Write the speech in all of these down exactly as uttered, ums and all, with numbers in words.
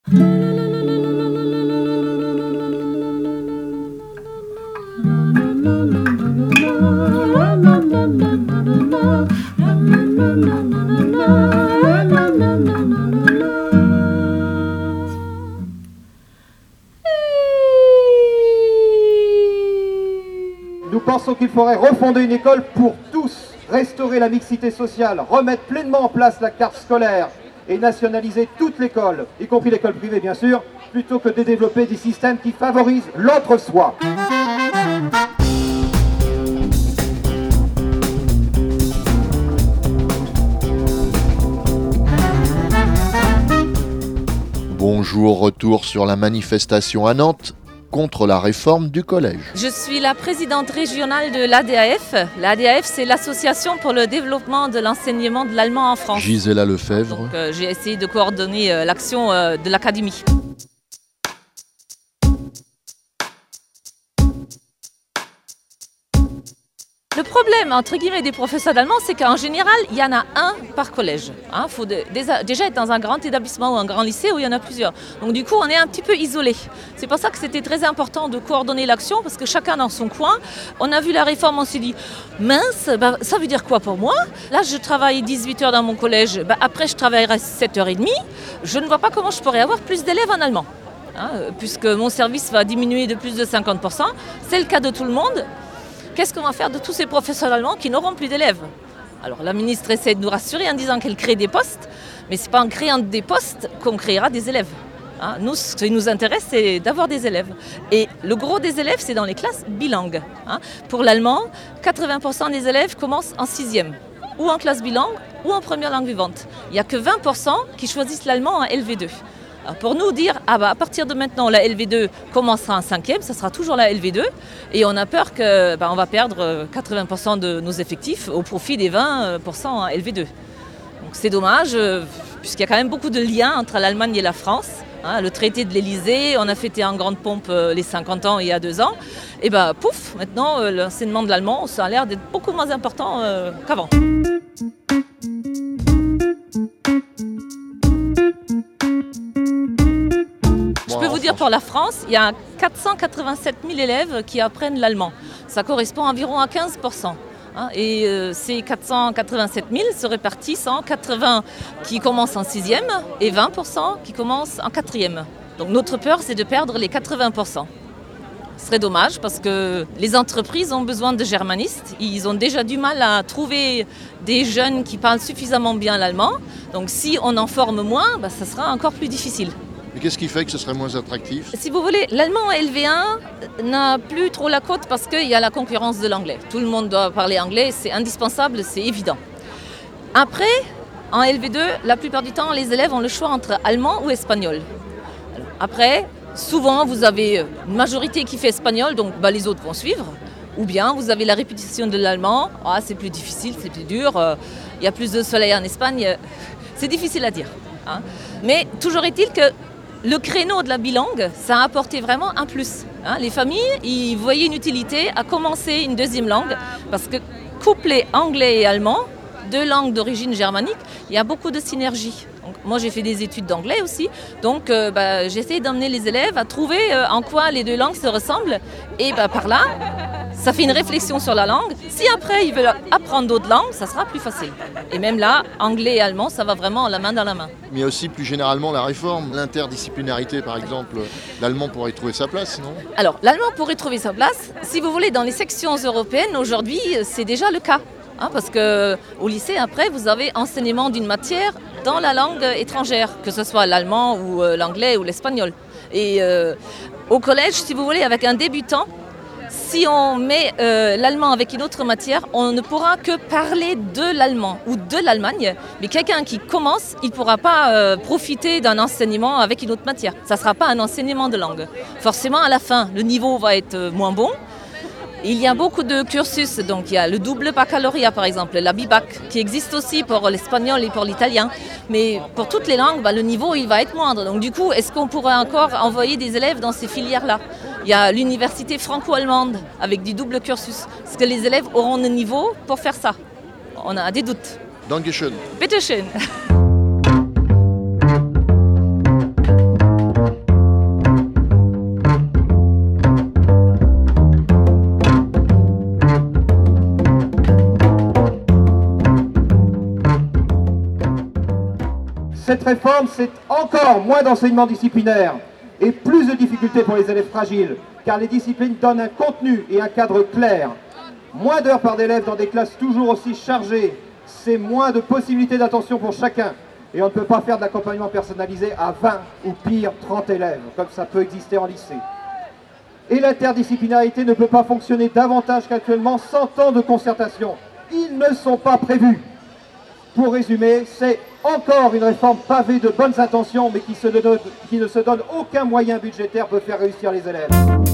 Nous pensons qu'il faudrait refonder une école pour tous, restaurer la mixité sociale, remettre pleinement en place la carte scolaire et nationaliser toute l'école, y compris l'école privée bien sûr, plutôt que de développer des systèmes qui favorisent l'entre-soi. Bonjour, retour sur la manifestation à Nantes contre la réforme du collège. Je suis la présidente régionale de l'A D A F. L'A D A F, c'est l'Association pour le développement de l'enseignement de l'allemand en France. Gisela Lefebvre. Donc, euh, j'ai essayé de coordonner euh, l'action euh, de l'académie. Le problème, entre guillemets, des professeurs d'allemand, c'est qu'en général, il y en a un par collège. Il hein, faut de, déjà être dans un grand établissement ou un grand lycée où il y en a plusieurs. Donc du coup, on est un petit peu isolé. C'est pour ça que c'était très important de coordonner l'action, parce que chacun dans son coin. On a vu la réforme, on s'est dit, mince, bah, ça veut dire quoi pour moi? Là, je travaille dix-huit heures dans mon collège, bah, après je travaillerai sept heures trente. Je ne vois pas comment je pourrais avoir plus d'élèves en allemand. Hein, puisque mon service va diminuer de plus de cinquante pour cent. C'est le cas de tout le monde. Qu'est-ce qu'on va faire de tous ces professeurs allemands qui n'auront plus d'élèves? Alors la ministre essaie de nous rassurer en disant qu'elle crée des postes, mais ce n'est pas en créant des postes qu'on créera des élèves. Hein, nous, ce qui nous intéresse, c'est d'avoir des élèves. Et le gros des élèves, c'est dans les classes bilingues. Hein. Pour l'allemand, quatre-vingts pour cent des élèves commencent en sixième, ou en classe bilingue, ou en première langue vivante. Il n'y a que vingt pour cent qui choisissent l'allemand en L V deux. Alors pour nous dire, ah bah à partir de maintenant, la L V deux commencera en cinquième, ça sera toujours la L V deux. Et on a peur qu'on bah, va perdre quatre-vingts pour cent de nos effectifs au profit des vingt pour cent en L V deux. Donc c'est dommage, euh, puisqu'il y a quand même beaucoup de liens entre l'Allemagne et la France. Hein, le traité de l'Élysée, on a fêté en grande pompe euh, les cinquante ans il y a deux ans. Et bah pouf, maintenant euh, l'enseignement de l'allemand, ça a l'air d'être beaucoup moins important euh, qu'avant. Je peux vous dire pour la France, il y a quatre cent quatre-vingt-sept mille élèves qui apprennent l'allemand. Ça correspond environ à quinze pour cent. Hein, et euh, ces quatre cent quatre-vingt-sept mille se répartissent en quatre-vingts qui commencent en sixième et vingt pour cent qui commencent en quatrième. Donc notre peur, c'est de perdre les quatre-vingts pour cent. Ce serait dommage parce que les entreprises ont besoin de germanistes. Ils ont déjà du mal à trouver des jeunes qui parlent suffisamment bien l'allemand. Donc si on en forme moins, bah, ça sera encore plus difficile. Mais qu'est-ce qui fait que ce serait moins attractif? Si vous voulez, l'allemand en L V un n'a plus trop la cote parce qu'il y a la concurrence de l'anglais. Tout le monde doit parler anglais, c'est indispensable, c'est évident. Après, en L V deux, la plupart du temps, les élèves ont le choix entre allemand ou espagnol. Alors, après, souvent, vous avez une majorité qui fait espagnol, donc bah, les autres vont suivre. Ou bien, vous avez la répétition de l'allemand. Ah, c'est plus difficile, c'est plus dur. Il euh, y a plus de soleil en Espagne. C'est difficile à dire. Hein. Mais toujours est-il que le créneau de la bilingue, ça a apporté vraiment un plus. Hein, les familles, ils voyaient une utilité à commencer une deuxième langue parce que coupler anglais et allemand, deux langues d'origine germanique, il y a beaucoup de synergie. Donc, moi, j'ai fait des études d'anglais aussi, donc euh, bah, j'essaie d'emmener les élèves à trouver euh, en quoi les deux langues se ressemblent et bah, par là, ça fait une réflexion sur la langue. Si après, ils veulent apprendre d'autres langues, ça sera plus facile. Et même là, anglais et allemand, ça va vraiment la main dans la main. Mais il y a aussi plus généralement la réforme, l'interdisciplinarité par exemple. L'allemand pourrait y trouver sa place, non? Alors, l'allemand pourrait trouver sa place. Si vous voulez, dans les sections européennes, aujourd'hui, c'est déjà le cas. Hein, parce qu'au lycée, après, vous avez enseignement d'une matière dans la langue étrangère, que ce soit l'allemand ou euh, l'anglais ou l'espagnol. Et euh, au collège, si vous voulez, avec un débutant, si on met euh, l'allemand avec une autre matière, on ne pourra que parler de l'allemand ou de l'Allemagne. Mais quelqu'un qui commence, il ne pourra pas euh, profiter d'un enseignement avec une autre matière. Ça ne sera pas un enseignement de langue. Forcément, à la fin, le niveau va être euh, moins bon. Il y a beaucoup de cursus, donc il y a le double baccalauréat par exemple, la BIBAC, qui existe aussi pour l'espagnol et pour l'italien. Mais pour toutes les langues, bah, le niveau il va être moindre. Donc du coup, est-ce qu'on pourrait encore envoyer des élèves dans ces filières-là? Il y a l'université franco-allemande avec du double cursus. Est-ce que les élèves auront le niveau pour faire ça? On a des doutes. Dankeschön. Bitte schön. réforme, c'est encore moins d'enseignement disciplinaire et plus de difficultés pour les élèves fragiles, car les disciplines donnent un contenu et un cadre clair. Moins d'heures par élève dans des classes toujours aussi chargées, c'est moins de possibilités d'attention pour chacun. Et on ne peut pas faire de l'accompagnement personnalisé à vingt ou pire trente élèves, comme ça peut exister en lycée. Et l'interdisciplinarité ne peut pas fonctionner davantage qu'actuellement sans temps de concertation. Ils ne sont pas prévus. Pour résumer, c'est encore une réforme pavée de bonnes intentions, mais qui, se donne, qui ne se donne aucun moyen budgétaire pour faire réussir les élèves.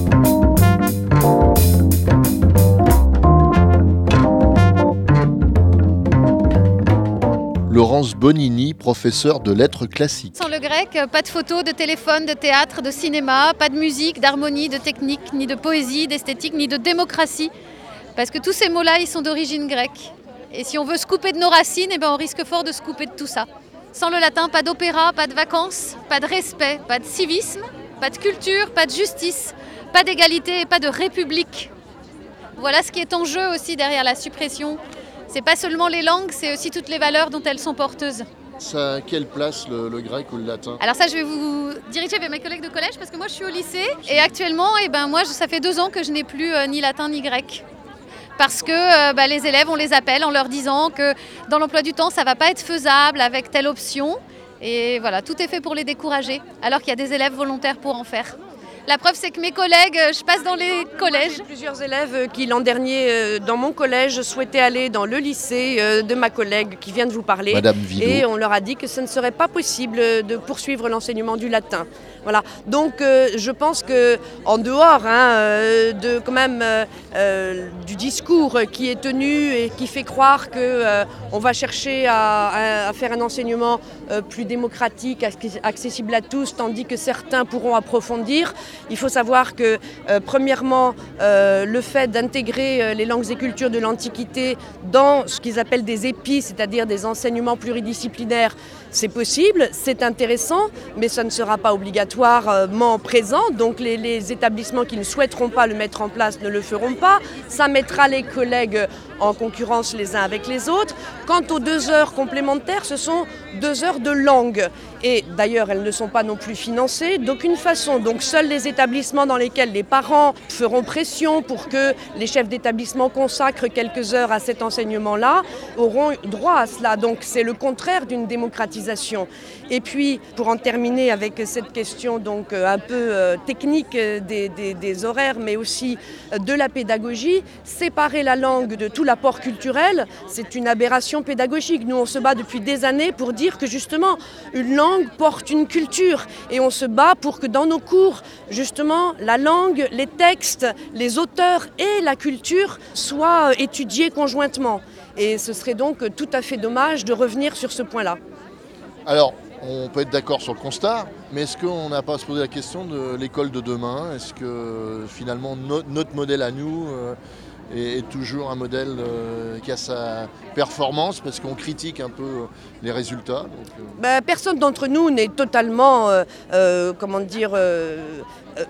Laurence Bonini, professeure de lettres classiques. Sans le grec, pas de photos, de téléphone, de théâtre, de cinéma, pas de musique, d'harmonie, de technique, ni de poésie, d'esthétique, ni de démocratie. Parce que tous ces mots-là, ils sont d'origine grecque. Et si on veut se couper de nos racines, eh ben on risque fort de se couper de tout ça. Sans le latin, pas d'opéra, pas de vacances, pas de respect, pas de civisme, pas de culture, pas de justice, pas d'égalité et pas de république. Voilà ce qui est en jeu aussi derrière la suppression. C'est pas seulement les langues, c'est aussi toutes les valeurs dont elles sont porteuses. Ça a quelle place le, le grec ou le latin? Alors ça, je vais vous diriger vers mes collègues de collège parce que moi je suis au lycée et actuellement, eh ben, moi, ça fait deux ans que je n'ai plus euh, ni latin ni grec. Parce que euh, bah, les élèves, on les appelle en leur disant que dans l'emploi du temps, ça ne va pas être faisable avec telle option. Et voilà, tout est fait pour les décourager, alors qu'il y a des élèves volontaires pour en faire. La preuve, c'est que mes collègues, je passe dans les collèges. J'ai plusieurs élèves qui, l'an dernier, dans mon collège, souhaitaient aller dans le lycée de ma collègue qui vient de vous parler. Madame Villot. Et on leur a dit que ce ne serait pas possible de poursuivre l'enseignement du latin. Voilà. Donc, euh, je pense que, en dehors hein, euh, de quand même euh, euh, du discours qui est tenu et qui fait croire que euh, on va chercher à, à faire un enseignement euh, plus démocratique, accessible à tous, tandis que certains pourront approfondir. Il faut savoir que, euh, premièrement, euh, le fait d'intégrer euh, les langues et cultures de l'Antiquité dans ce qu'ils appellent des épis, c'est-à-dire des enseignements pluridisciplinaires, c'est possible, c'est intéressant, mais ça ne sera pas obligatoirement présent. Donc les, les établissements qui ne souhaiteront pas le mettre en place ne le feront pas. Ça mettra les collègues en concurrence les uns avec les autres. Quant aux deux heures complémentaires, ce sont deux heures de langue. Et d'ailleurs, elles ne sont pas non plus financées d'aucune façon. Donc seuls les établissements dans lesquels les parents feront pression pour que les chefs d'établissement consacrent quelques heures à cet enseignement-là auront droit à cela. Donc c'est le contraire d'une démocratisation. Et puis, pour en terminer avec cette question donc un peu euh, technique des, des, des horaires, mais aussi de la pédagogie, séparer la langue de tout l'apport culturel, c'est une aberration pédagogique. Nous, on se bat depuis des années pour dire que justement, une langue porte une culture. Et on se bat pour que dans nos cours, justement, la langue, les textes, les auteurs et la culture soient étudiés conjointement. Et ce serait donc tout à fait dommage de revenir sur ce point-là. Alors, on peut être d'accord sur le constat, mais est-ce qu'on n'a pas à se poser la question de l'école de demain? Est-ce que finalement no- notre modèle à nous euh, est, est toujours un modèle euh, qui a sa performance, parce qu'on critique un peu les résultats donc, euh... ben, personne d'entre nous n'est totalement, euh, euh, comment dire... Euh, euh,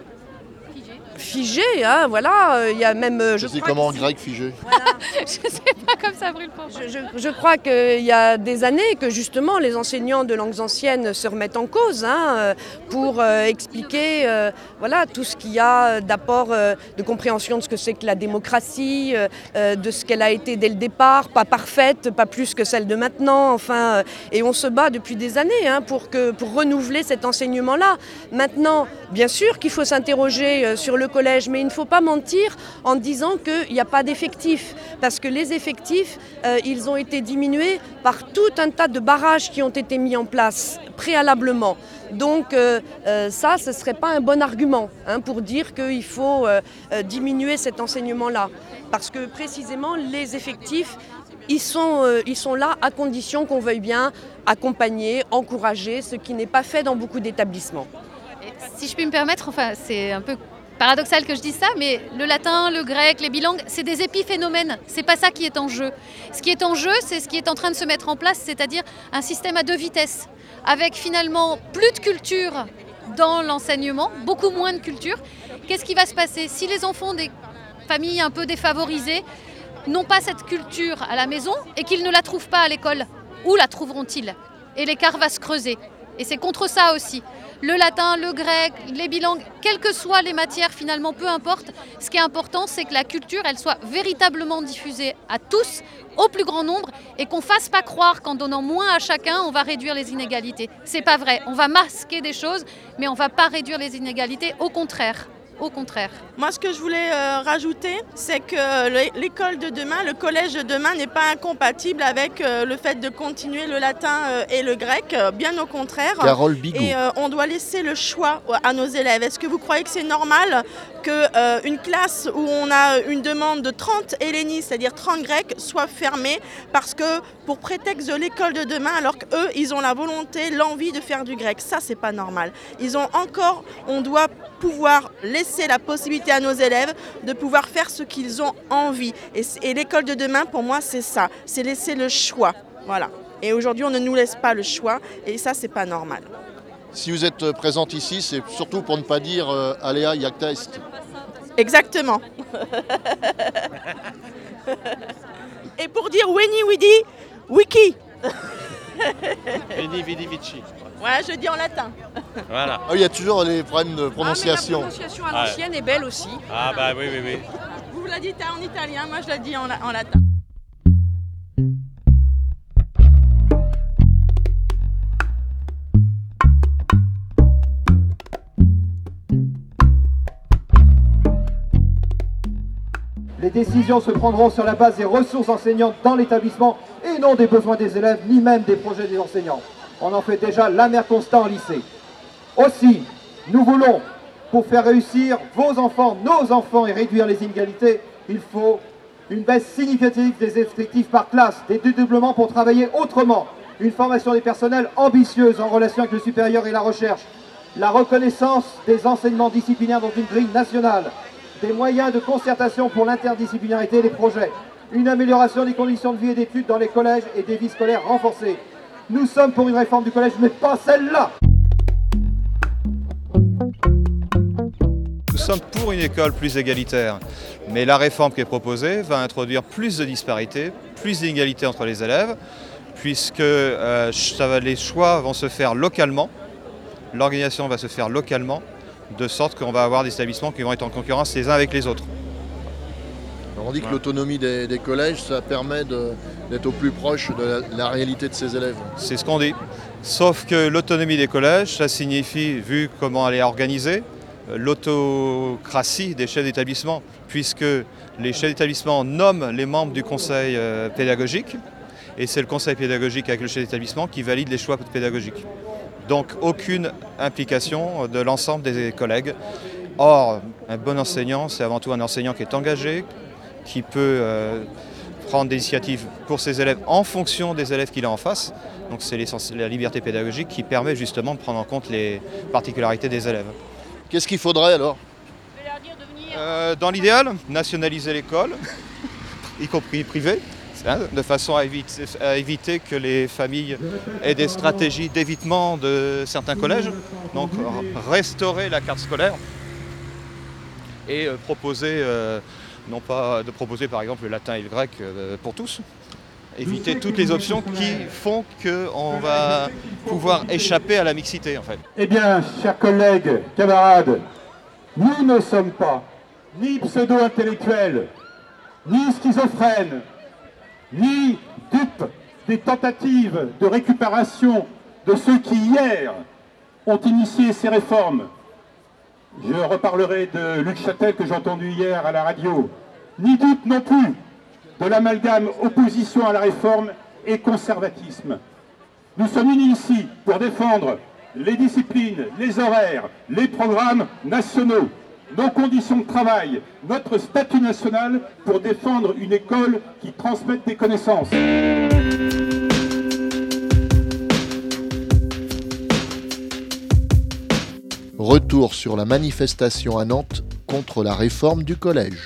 Figé, hein, voilà, il y a même... Je c'est comment en grec figé? Voilà. Je sais pas, comme ça brûle pas. Je, je, je crois qu'il y a des années que justement les enseignants de langues anciennes se remettent en cause hein, pour euh, expliquer euh, voilà, tout ce qu'il y a d'apport euh, de compréhension de ce que c'est que la démocratie, euh, de ce qu'elle a été dès le départ, pas parfaite, pas plus que celle de maintenant, enfin, euh, et on se bat depuis des années hein, pour, que, pour renouveler cet enseignement-là. Maintenant, bien sûr qu'il faut s'interroger euh, sur le collège, mais il ne faut pas mentir en disant qu'il n'y a pas d'effectifs, parce que les effectifs, euh, ils ont été diminués par tout un tas de barrages qui ont été mis en place préalablement. Donc euh, euh, ça, ce ne serait pas un bon argument hein, pour dire qu'il faut euh, euh, diminuer cet enseignement-là, parce que précisément les effectifs, Ils sont, euh, ils sont là à condition qu'on veuille bien accompagner, encourager, ce qui n'est pas fait dans beaucoup d'établissements. Si je puis me permettre, enfin, c'est un peu paradoxal que je dise ça, mais le latin, le grec, les bilangues, c'est des épiphénomènes. C'est pas ça qui est en jeu. Ce qui est en jeu, c'est ce qui est en train de se mettre en place, c'est-à-dire un système à deux vitesses, avec finalement plus de culture dans l'enseignement, beaucoup moins de culture. Qu'est-ce qui va se passer si les enfants des familles un peu défavorisées n'ont pas cette culture à la maison et qu'ils ne la trouvent pas à l'école? Où la trouveront-ils? Et l'écart va se creuser. Et c'est contre ça aussi. Le latin, le grec, les bilangues, quelles que soient les matières, finalement, peu importe. Ce qui est important, c'est que la culture, elle soit véritablement diffusée à tous, au plus grand nombre, et qu'on ne fasse pas croire qu'en donnant moins à chacun, on va réduire les inégalités. C'est pas vrai. On va masquer des choses, mais on ne va pas réduire les inégalités. Au contraire. Au contraire. Moi, ce que je voulais euh, rajouter, c'est que l'école de demain, le collège de demain n'est pas incompatible avec euh, le fait de continuer le latin euh, et le grec, euh, bien au contraire. Carole Bigot. Et euh, on doit laisser le choix à nos élèves. Est-ce que vous croyez que c'est normal qu'une euh, classe où on a une demande de trente hellénistes, c'est-à-dire trente grecs, soit fermée parce que pour prétexte de l'école de demain, alors qu'eux, ils ont la volonté, l'envie de faire du grec. Ça, c'est pas normal. Ils ont encore, on doit pouvoir laisser la possibilité à nos élèves de pouvoir faire ce qu'ils ont envie. Et, et l'école de demain, pour moi, c'est ça. C'est laisser le choix. Voilà. Et aujourd'hui, on ne nous laisse pas le choix. Et ça, c'est pas normal. Si vous êtes présente ici, c'est surtout pour ne pas dire euh, Aléa Iacta Est. Exactement. Et pour dire Veni Vidi Wiki. Veni Vidi Vici. Ouais, je dis en latin. Voilà. Oh, il y a toujours les problèmes de prononciation. Ah, mais la prononciation à l'ancienne Ouais. est belle aussi. Ah bah oui, oui, oui. Vous la dites en italien, moi je la dis en, en latin. Les décisions se prendront sur la base des ressources enseignantes dans l'établissement et non des besoins des élèves, ni même des projets des enseignants. On en fait déjà l'amer constat en lycée. Aussi, nous voulons, pour faire réussir vos enfants, nos enfants et réduire les inégalités, il faut une baisse significative des effectifs par classe, des dédoublements pour travailler autrement, une formation des personnels ambitieuse en relation avec le supérieur et la recherche, la reconnaissance des enseignements disciplinaires dans une grille nationale, des moyens de concertation pour l'interdisciplinarité des projets, une amélioration des conditions de vie et d'études dans les collèges et des vies scolaires renforcées. Nous sommes pour une réforme du collège, mais pas celle-là. Nous sommes pour une école plus égalitaire, mais la réforme qui est proposée va introduire plus de disparités, plus d'inégalités entre les élèves, puisque euh, ça va, les choix vont se faire localement, l'organisation va se faire localement, de sorte qu'on va avoir des établissements qui vont être en concurrence les uns avec les autres. Alors on dit que l'autonomie des, des collèges, ça permet d'être au plus proche de la, la réalité de ses élèves. C'est ce qu'on dit. Sauf que l'autonomie des collèges, ça signifie, vu comment elle est organisée, l'autocratie des chefs d'établissement, puisque les chefs d'établissement nomment les membres du conseil euh, pédagogique, et c'est le conseil pédagogique avec le chef d'établissement qui valide les choix pédagogiques. Donc aucune implication de l'ensemble des collègues. Or, un bon enseignant, c'est avant tout un enseignant qui est engagé, qui peut euh, prendre des initiatives pour ses élèves en fonction des élèves qu'il a en face. Donc c'est la liberté pédagogique qui permet justement de prendre en compte les particularités des élèves. Qu'est-ce qu'il faudrait alors ? euh, Dans l'idéal, nationaliser l'école, y compris privée, hein, de façon à éviter, à éviter que les familles aient des stratégies d'évitement de certains collèges. Donc restaurer la carte scolaire et euh, proposer, euh, non pas de proposer par exemple le latin et le grec euh, pour tous. Éviter toutes les options qui font qu'on va pouvoir échapper à la mixité en fait. Eh bien, chers collègues, camarades, nous ne sommes pas ni pseudo-intellectuels, ni schizophrènes, ni dupes des tentatives de récupération de ceux qui hier ont initié ces réformes. Je reparlerai de Luc Châtel que j'ai entendu hier à la radio. Ni dupes non plus de l'amalgame opposition à la réforme et conservatisme. Nous sommes unis ici pour défendre les disciplines, les horaires, les programmes nationaux, nos conditions de travail, notre statut national pour défendre une école qui transmette des connaissances. Retour sur la manifestation à Nantes contre la réforme du collège.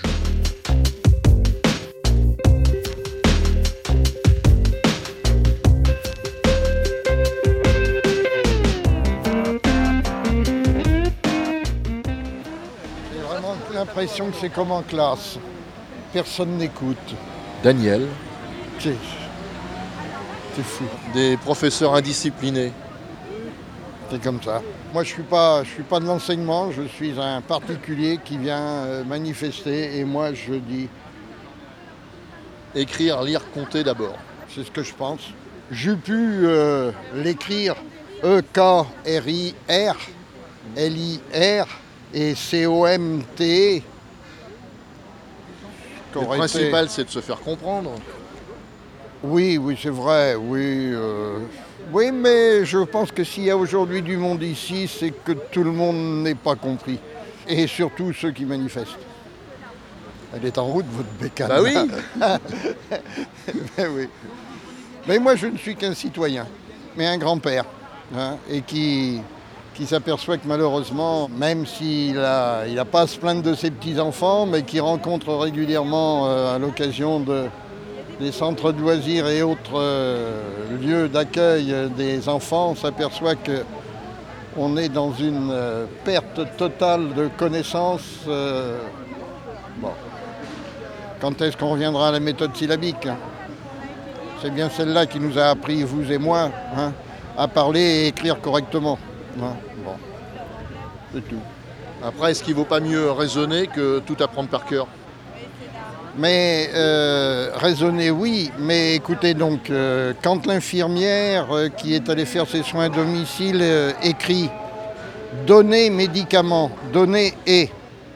L'impression que c'est comme en classe. Personne n'écoute. Daniel. C'est, c'est fou. Des professeurs indisciplinés. C'est comme ça. Moi, je ne suis pas, je suis pas de l'enseignement, je suis un particulier qui vient euh, manifester et moi, je dis... Écrire, lire, compter d'abord. C'est ce que je pense. J'ai pu euh, l'écrire E K R I R, L I R et C O M T E. Le principal, été... c'est de se faire comprendre. Oui, oui, c'est vrai, oui. Euh... Oui, mais je pense que s'il y a aujourd'hui du monde ici, c'est que tout le monde n'est pas compris. Et surtout ceux qui manifestent. Elle est en route, votre bécane. Bah oui. Ben oui. Mais moi, je ne suis qu'un citoyen, mais un grand-père, hein, et qui, qui s'aperçoit que malheureusement, même s'il n'a il a pas à se plaindre de ses petits-enfants, mais qui rencontre régulièrement euh, à l'occasion de, des centres de loisirs et autres euh, lieux d'accueil des enfants, on s'aperçoit qu'on est dans une euh, perte totale de connaissances. Euh, bon. Quand est-ce qu'on reviendra à la méthode syllabique, hein? C'est bien celle-là qui nous a appris, vous et moi, hein, à parler et écrire correctement. Hein, bon, c'est tout. Après, est-ce qu'il ne vaut pas mieux raisonner que tout apprendre par cœur? Mais euh, raisonner, oui, mais écoutez donc, euh, quand l'infirmière euh, qui est allée faire ses soins à domicile euh, écrit « donner médicaments »,« donner et »,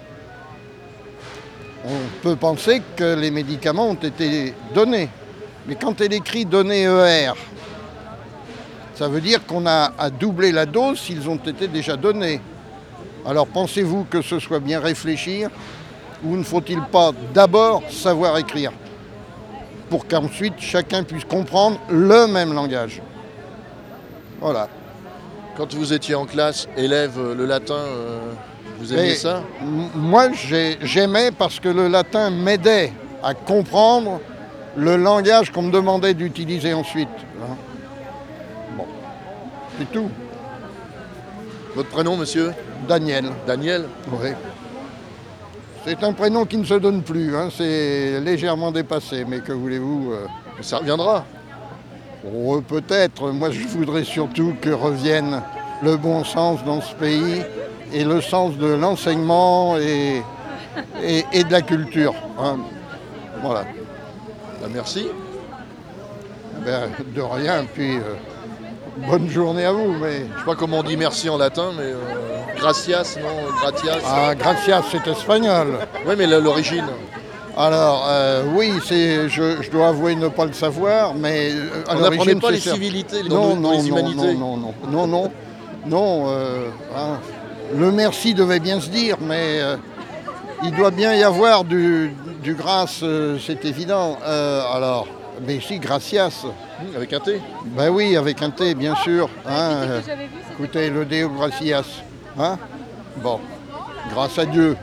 on peut penser que les médicaments ont été donnés. Mais quand elle écrit « donner E R », ça veut dire qu'on a à doubler la dose s'ils ont été déjà donnés. Alors pensez-vous que ce soit bien réfléchir ou ne faut-il pas d'abord savoir écrire pour qu'ensuite chacun puisse comprendre le même langage? Voilà. Quand vous étiez en classe, élève, le latin, euh, vous aimiez Mais, ça? Moi, j'aimais parce que le latin m'aidait à comprendre le langage qu'on me demandait d'utiliser ensuite. Hein. Bon, c'est tout. Votre prénom, monsieur? Daniel. Daniel? Oui. C'est un prénom qui ne se donne plus, hein. C'est légèrement dépassé, mais que voulez-vous euh... Ça reviendra. Oh, peut-être. Moi, je voudrais surtout que revienne le bon sens dans ce pays et le sens de l'enseignement et, et, et de la culture. Hein. Voilà. Ben, merci. Ben, de rien, puis euh, bonne journée à vous. Mais... Je sais pas comment on dit merci en latin, mais euh, gracias, non, gratias. Ah, gracias, c'est espagnol. Oui, mais l'origine. Alors, euh, oui, c'est, je, je dois avouer ne pas le savoir, mais euh, à on l'origine, pas c'est les sûr. civilités, non, dans, non, dans les non, humanités. Non, non, non, non, non, non. Euh, hein, le merci devait bien se dire, mais euh, il doit bien y avoir du, du grâce, euh, c'est évident. Euh, alors, mais si, gracias. Mmh, avec un T. Ben oui, avec un T, bien sûr. Hein, euh, écoutez, le Deo gracias. Hein, bon, grâce à Dieu.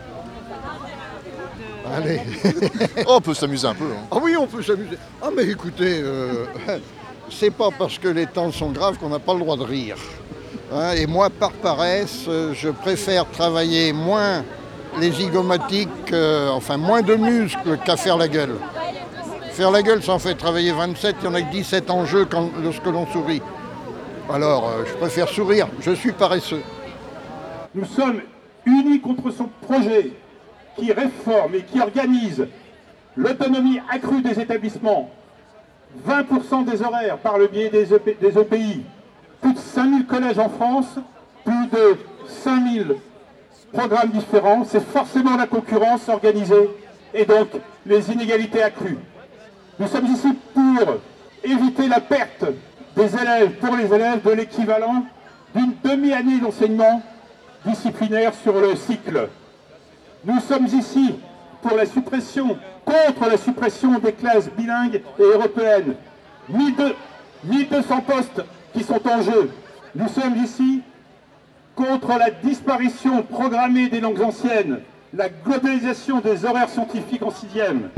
Allez. Oh, on peut s'amuser un peu. Hein. Ah oui, on peut s'amuser. Ah mais écoutez, euh, c'est pas parce que les temps sont graves qu'on n'a pas le droit de rire. Hein, et moi, par paresse, je préfère travailler moins les zygomatiques, euh, enfin moins de muscles qu'à faire la gueule. Faire la gueule, ça en fait travailler vingt-sept, il y en a que dix-sept en jeu quand, lorsque l'on sourit. Alors, euh, je préfère sourire, je suis paresseux. Nous sommes unis contre son projet qui réforme et qui organise l'autonomie accrue des établissements, vingt pour cent des horaires par le biais des, E P, des E P I, plus de cinq mille collèges en France, plus de cinq mille programmes différents, c'est forcément la concurrence organisée et donc les inégalités accrues. Nous sommes ici pour éviter la perte des élèves, pour les élèves, de l'équivalent d'une demi-année d'enseignement disciplinaire sur le cycle. Nous sommes ici pour la suppression, contre la suppression des classes bilingues et européennes. mille deux cents postes qui sont en jeu. Nous sommes ici contre la disparition programmée des langues anciennes, la globalisation des horaires scientifiques en sixième.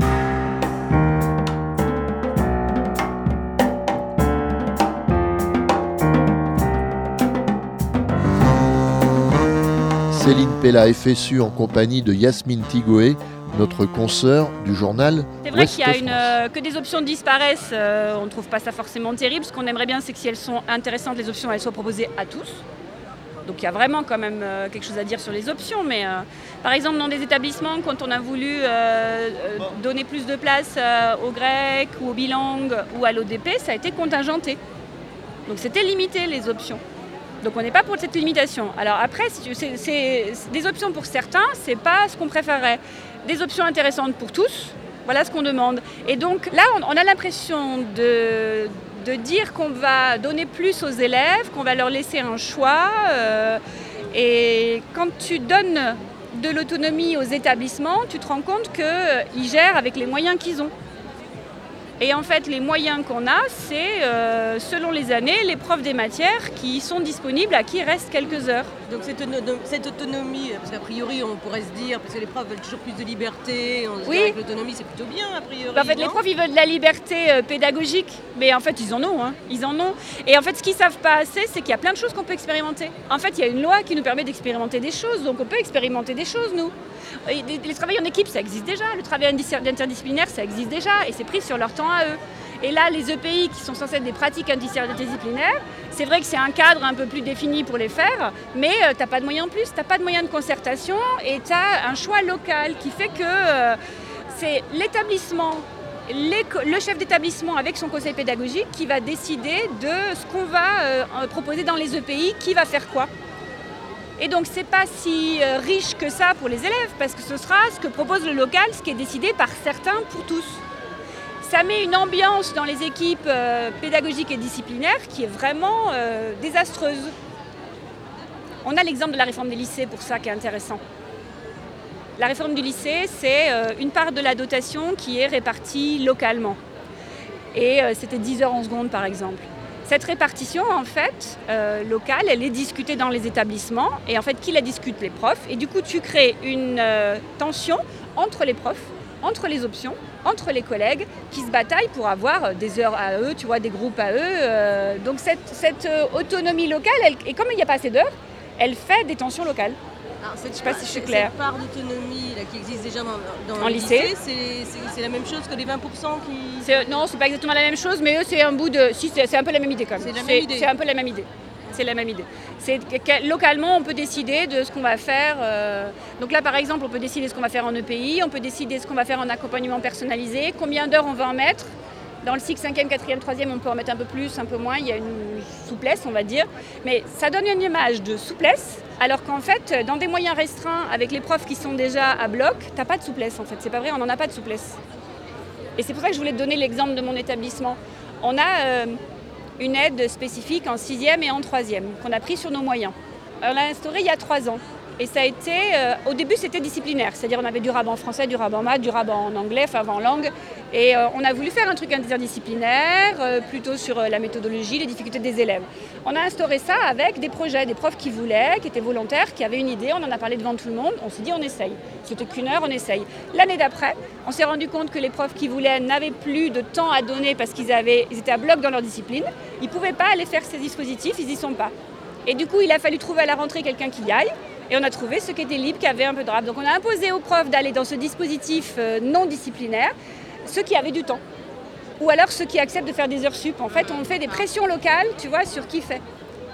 Céline Pella, F S U, en compagnie de Yasmine Tigoé, notre consoeur du journal. C'est vrai qu'il y a une, euh, que des options disparaissent, euh, on ne trouve pas ça forcément terrible. Ce qu'on aimerait bien, c'est que si elles sont intéressantes, les options elles soient proposées à tous. Donc il y a vraiment quand même euh, quelque chose à dire sur les options. Mais euh, par exemple, dans des établissements, quand on a voulu euh, euh, donner plus de place euh, aux Grecs ou aux bilingues ou à l'O D P, ça a été contingenté. Donc c'était limité les options. Donc on n'est pas pour cette limitation. Alors après, c'est, c'est, c'est des options pour certains, c'est pas ce qu'on préférerait. Des options intéressantes pour tous, voilà ce qu'on demande. Et donc là, on, on a l'impression de, de dire qu'on va donner plus aux élèves, qu'on va leur laisser un choix. Euh, et quand tu donnes de l'autonomie aux établissements, tu te rends compte qu'ils gèrent avec les moyens qu'ils ont. Et en fait, les moyens qu'on a, c'est, euh, selon les années, les profs des matières qui sont disponibles, à qui il reste quelques heures. Donc cette, cette autonomie, parce qu'a priori, on pourrait se dire, parce que les profs veulent toujours plus de liberté, on se oui. dirait que l'autonomie, c'est plutôt bien, a priori. En fait, non les profs, ils veulent de la liberté euh, pédagogique, mais en fait, ils en ont. Hein. Ils en ont. Et en fait, ce qu'ils ne savent pas assez, c'est qu'il y a plein de choses qu'on peut expérimenter. En fait, il y a une loi qui nous permet d'expérimenter des choses, donc on peut expérimenter des choses, nous. Et les travails en équipe, ça existe déjà. Le travail interdisciplinaire, ça existe déjà, et c'est pris sur leur temps à eux. Et là, les E P I qui sont censés être des pratiques interdisciplinaires, c'est vrai que c'est un cadre un peu plus défini pour les faire, mais euh, tu n'as pas de moyens en plus, tu n'as pas de moyens de concertation et tu as un choix local qui fait que euh, c'est l'établissement, le chef d'établissement avec son conseil pédagogique qui va décider de ce qu'on va euh, proposer dans les E P I, qui va faire quoi. Et donc c'est pas si euh, riche que ça pour les élèves, parce que ce sera ce que propose le local, ce qui est décidé par certains pour tous. Ça met une ambiance dans les équipes euh, pédagogiques et disciplinaires qui est vraiment euh, désastreuse. On a l'exemple de la réforme des lycées pour ça qui est intéressant. La réforme du lycée, c'est euh, une part de la dotation qui est répartie localement. Et euh, c'était dix heures en seconde par exemple. Cette répartition, en fait, euh, locale, elle est discutée dans les établissements. Et en fait, qui la discute? Les profs. Et du coup, tu crées une euh, tension entre les profs, entre les options, entre les collègues qui se bataillent pour avoir des heures à eux, tu vois, des groupes à eux. Euh, donc cette, cette euh, autonomie locale, elle, et comme il n'y a pas assez d'heures, elle fait des tensions locales. Alors, cette, je ne sais pas si je suis claire. Cette part d'autonomie là, qui existe déjà dans, dans en le lycée, lycée c'est, c'est, c'est la même chose que les vingt pour cent qui... C'est, non, c'est pas exactement la même chose, mais eux, c'est un bout de... Si, c'est, c'est un peu la même idée quand même. C'est la même c'est, idée. C'est un peu la même idée. C'est la même idée. C'est que, localement, on peut décider de ce qu'on va faire. Euh, donc là, par exemple, on peut décider ce qu'on va faire en E P I, on peut décider ce qu'on va faire en accompagnement personnalisé, combien d'heures on va en mettre. Dans le cycle cinquième, quatrième, troisième, on peut en mettre un peu plus, un peu moins. Il y a une souplesse, on va dire. Mais ça donne une image de souplesse, alors qu'en fait, dans des moyens restreints, avec les profs qui sont déjà à bloc, t'as pas de souplesse, en fait. C'est pas vrai, on n'en a pas de souplesse. Et c'est pour ça que je voulais te donner l'exemple de mon établissement. On a... Euh, une aide spécifique en sixième et en troisième, qu'on a pris sur nos moyens. On l'a instauré il y a trois ans. Et ça a été, euh, au début c'était disciplinaire, c'est-à-dire on avait du rabat en français, du rabat en maths, du rabat en anglais, enfin en langue. Et euh, on a voulu faire un truc interdisciplinaire, euh, plutôt sur euh, la méthodologie, les difficultés des élèves. On a instauré ça avec des projets, des profs qui voulaient, qui étaient volontaires, qui avaient une idée, on en a parlé devant tout le monde, on s'est dit on essaye. C'était qu'une heure, on essaye. L'année d'après, on s'est rendu compte que les profs qui voulaient n'avaient plus de temps à donner parce qu'ils avaient, ils étaient à bloc dans leur discipline. Ils ne pouvaient pas aller faire ces dispositifs, ils n'y sont pas. Et du coup, il a fallu trouver à la rentrée quelqu'un qui y aille. Et on a trouvé ceux qui étaient libres, qui avaient un peu de rap. Donc on a imposé aux profs d'aller dans ce dispositif euh, non disciplinaire, ceux qui avaient du temps. Ou alors ceux qui acceptent de faire des heures sup. En fait, on fait des pressions locales, tu vois, sur qui fait.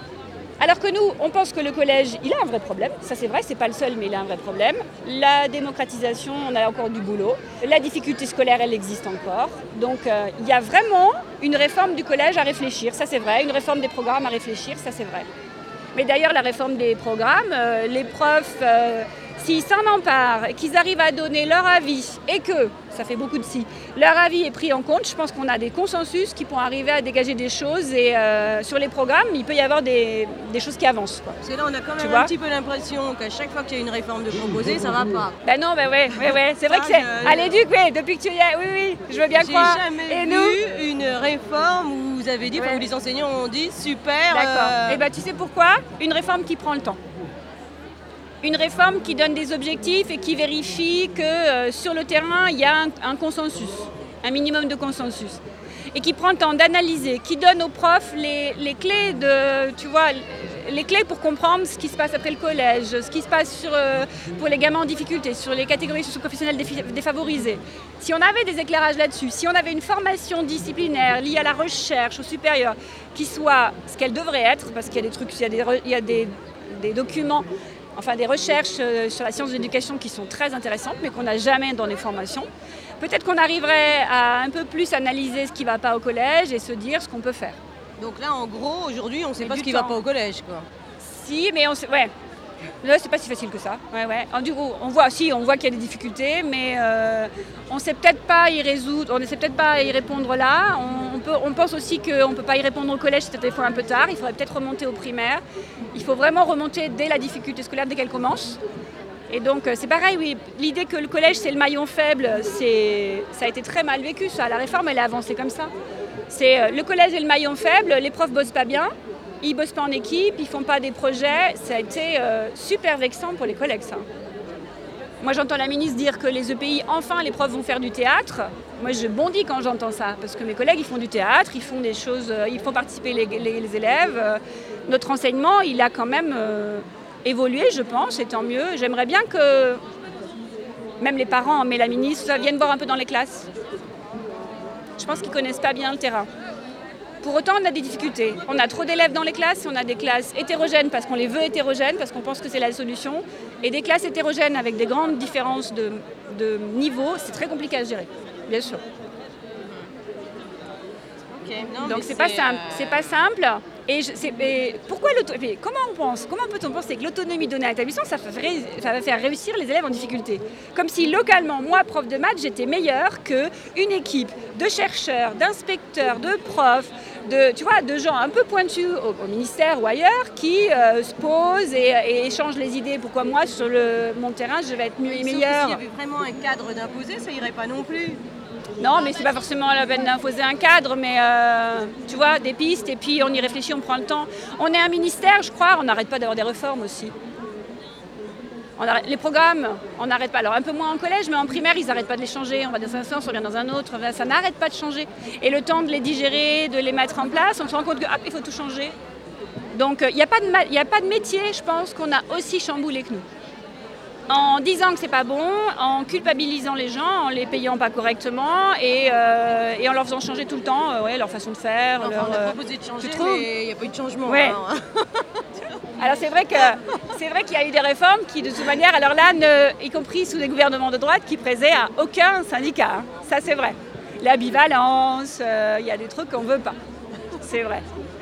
Alors que nous, on pense que le collège, il a un vrai problème. Ça c'est vrai, c'est pas le seul, mais il a un vrai problème. La démocratisation, on a encore du boulot. La difficulté scolaire, elle existe encore. Donc euh, il y a vraiment une réforme du collège à réfléchir, ça c'est vrai. Une réforme des programmes à réfléchir, ça c'est vrai. Mais d'ailleurs, la réforme des programmes, euh, les profs, euh, s'ils s'en emparent et qu'ils arrivent à donner leur avis et que, ça fait beaucoup de si, leur avis est pris en compte, je pense qu'on a des consensus qui pourront arriver à dégager des choses et euh, sur les programmes, il peut y avoir des, des choses qui avancent. Quoi. Parce que là, on a quand même tu un vois petit peu l'impression qu'à chaque fois qu'il y a une réforme de proposer, ça va pas. Ben non, ben ouais, ouais, ouais. C'est vrai que c'est... Je... À l'éduc, oui, depuis que tu y es, oui, oui, je veux bien J'ai croire. J'ai jamais et vu nous une réforme où vous avez dit, ouais. Où les enseignants ont dit, super. D'accord. Euh... Et ben tu sais pourquoi? Une réforme qui prend le temps. Une réforme qui donne des objectifs et qui vérifie que euh, sur le terrain, il y a un, un consensus, un minimum de consensus. Et qui prend le temps d'analyser, qui donne aux profs les, les clés de, tu vois, les clés pour comprendre ce qui se passe après le collège, ce qui se passe sur, euh, pour les gamins en difficulté, sur les catégories socio-professionnelles défavorisées. Si on avait des éclairages là-dessus, si on avait une formation disciplinaire liée à la recherche, au supérieur, qui soit ce qu'elle devrait être, parce qu'il y a des trucs, il y a des, il y a des des documents, enfin des recherches sur la science de l'éducation qui sont très intéressantes, mais qu'on n'a jamais dans les formations. Peut-être qu'on arriverait à un peu plus analyser ce qui ne va pas au collège et se dire ce qu'on peut faire. Donc là, en gros, aujourd'hui, on ne sait Mais pas du ce qui temps. va pas au collège, quoi. Si, mais on sait, ouais. Là, c'est pas si facile que ça. Ouais, ouais. En, du coup, on voit, si, on voit qu'il y a des difficultés, mais euh, on ne sait peut-être pas y résoudre, on ne sait peut-être pas y répondre là. On, on, peut, on pense aussi qu'on ne peut pas y répondre au collège, c'est peut-être des fois un peu tard. Il faudrait peut-être remonter au primaire. Il faut vraiment remonter dès la difficulté scolaire, dès qu'elle commence. Et donc, c'est pareil, oui. L'idée que le collège, c'est le maillon faible, c'est, ça a été très mal vécu, ça. La réforme, elle a avancé comme ça. C'est euh, le collège est le maillon faible, les profs bossent pas bien. Ils ne bossent pas en équipe, ils ne font pas des projets. Ça a été euh, super vexant pour les collègues, ça. Moi, j'entends la ministre dire que les E P I, enfin, les profs vont faire du théâtre. Moi, je bondis quand j'entends ça, parce que mes collègues, ils font du théâtre, ils font des choses, euh, ils font participer les, les, les élèves. Euh, notre enseignement, il a quand même euh, évolué, je pense, et tant mieux. J'aimerais bien que même les parents, mais la ministre, ça vienne voir un peu dans les classes. Je pense qu'ils ne connaissent pas bien le terrain. Pour autant, on a des difficultés. On a trop d'élèves dans les classes, on a des classes hétérogènes parce qu'on les veut hétérogènes, parce qu'on pense que c'est la solution, et des classes hétérogènes avec des grandes différences de, de niveau, c'est très compliqué à gérer, bien sûr. Okay, non, Donc c'est pas simple, euh... c'est pas simple. Et, je, c'est, et pourquoi l'autonomie, comment on pense, comment peut-on penser que l'autonomie donnée à l'établissement, ça, ça va faire réussir les élèves en difficulté? Comme si localement, moi, prof de maths, j'étais meilleure qu'une équipe de chercheurs, d'inspecteurs, de profs, de, tu vois, de gens un peu pointus au, au ministère ou ailleurs qui euh, se posent et, et échangent les idées. Pourquoi moi, sur le, mon terrain, je vais être mieux et meilleure? S'il y avait vraiment un cadre d'imposer, ça irait pas non plus. Non, mais c'est pas forcément la peine d'imposer un cadre, mais euh, tu vois, des pistes, et puis on y réfléchit, on prend le temps. On est un ministère, je crois, on n'arrête pas d'avoir des réformes aussi. On arrête, les programmes, on n'arrête pas. Alors un peu moins en collège, mais en primaire, ils n'arrêtent pas de les changer. On va dans un sens, on revient dans un autre, ça n'arrête pas de changer. Et le temps de les digérer, de les mettre en place, on se rend compte qu'il faut tout changer. Donc il n'y a pas de, il n'y a pas de métier, je pense, qu'on a aussi chamboulé que nous. En disant que c'est pas bon, en culpabilisant les gens, en les payant pas correctement et, euh, et en leur faisant changer tout le temps euh, ouais, leur façon de faire. Enfin, leur, on a proposé de changer, mais il n'y a pas eu de changement. Ouais. Hein. Alors c'est vrai que c'est vrai qu'il y a eu des réformes qui, de toute manière, alors là, ne, y compris sous des gouvernements de droite, qui praisaient à aucun syndicat. Hein. Ça c'est vrai. La bivalence, il euh, y a des trucs qu'on veut pas. C'est vrai.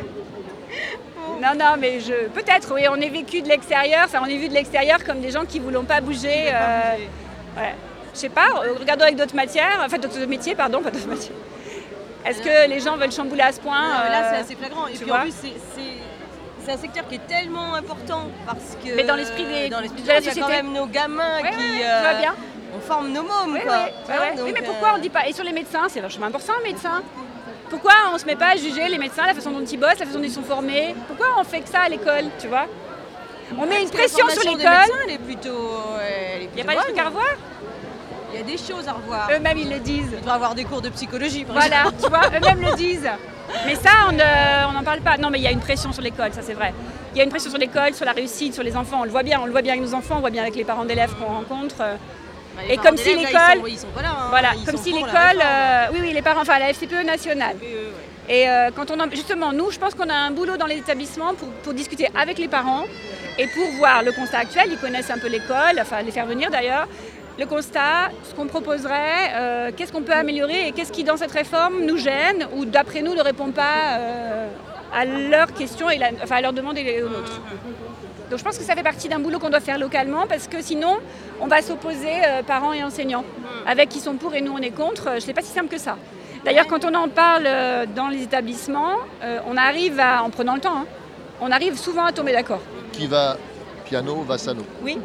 Non, non, mais je... peut-être, oui, on est vécu de l'extérieur, enfin, on est vu de l'extérieur comme des gens qui ne voulons pas bouger. Euh... Ouais. Je sais pas, regardons avec d'autres matières, enfin d'autres métiers, pardon, pas d'autres matières. Est-ce que les gens veulent chambouler à ce point? Non, là, c'est assez flagrant. Et puis vois? En plus, c'est, c'est, c'est un secteur qui est tellement important parce que... Mais dans l'esprit des, dans l'esprit de la il y a société. quand même nos gamins ouais, qui... Ouais, euh, tu vois bien. On forme nos mômes, oui, quoi. Oui, ouais, ouais. Donc, oui, mais euh... pourquoi on dit pas? Et sur les médecins, c'est vachement important, les médecins. Pourquoi on ne se met pas à juger les médecins, la façon dont ils bossent, la façon dont ils sont formés? Pourquoi on fait que ça à l'école, tu vois? On met une pression sur l'école. Elle est plutôt... Il n'y a pas des trucs à revoir? Il y a des choses à revoir. Eux-mêmes, ils le disent. Il devrait avoir des cours de psychologie, par Voilà, exemple. tu vois, eux-mêmes le disent. Mais ça, on n'en parle pas. Non, mais il y a une pression sur l'école, ça c'est vrai. Il y a une pression sur l'école, sur la réussite, sur les enfants. On le voit bien, on le voit bien avec nos enfants, on le voit bien avec les parents d'élèves qu'on rencontre. Bah, et comme si l'école, là, ils sont, ils sont pas là, hein. Voilà, ils comme sont si pour l'école, euh, oui, oui, les parents, enfin la F C P E nationale. Oui, oui, oui. Et euh, quand on en, justement, nous, je pense qu'on a un boulot dans les établissements pour, pour discuter avec les parents et pour voir le constat actuel. Ils connaissent un peu l'école, enfin les faire venir d'ailleurs. Le constat, ce qu'on proposerait, euh, qu'est-ce qu'on peut améliorer et qu'est-ce qui dans cette réforme nous gêne ou d'après nous ne répond pas euh, à leurs questions et la, enfin à leurs demandes et aux nôtres. Donc je pense que ça fait partie d'un boulot qu'on doit faire localement parce que sinon on va s'opposer euh, parents et enseignants avec qui sont pour et nous on est contre. Je sais pas si simple que ça. D'ailleurs quand on en parle euh, dans les établissements, euh, on arrive à, en prenant le temps, hein, on arrive souvent à tomber d'accord. Qui va piano va sano. Oui.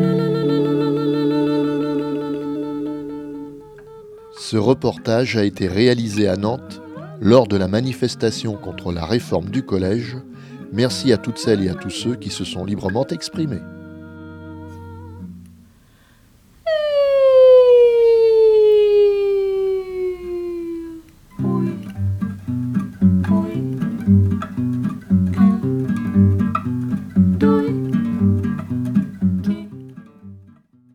Ce reportage a été réalisé à Nantes lors de la manifestation contre la réforme du collège. Merci à toutes celles et à tous ceux qui se sont librement exprimés.